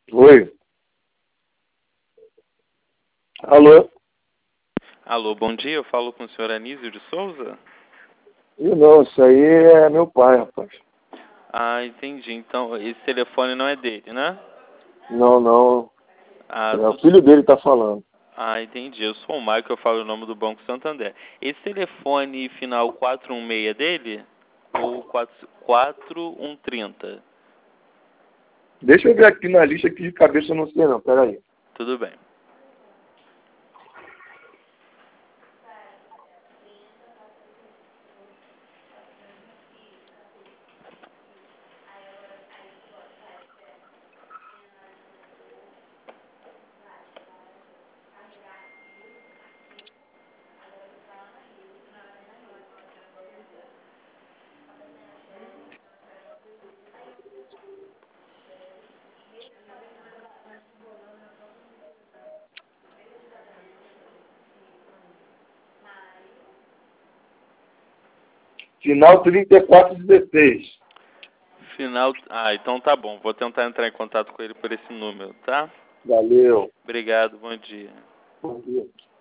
Oi. Alô? Alô, bom dia. Eu falo com o senhor Anísio de Souza? Não, isso aí é meu pai, rapaz. Ah, entendi. Então, esse telefone não é dele, né? Não, não. Ah, É o filho dele que tá falando. entendi. Eu sou o Maicon, eu falo o nome do Banco Santander. Esse telefone final 416 é dele? Ou 4130? Deixa eu ver aqui na lista que de cabeça eu não sei não, peraí. Tudo bem. Final 3416. Final. Então tá bom. Vou tentar entrar em contato com ele por esse número, tá? Valeu. Obrigado, bom dia. Bom dia.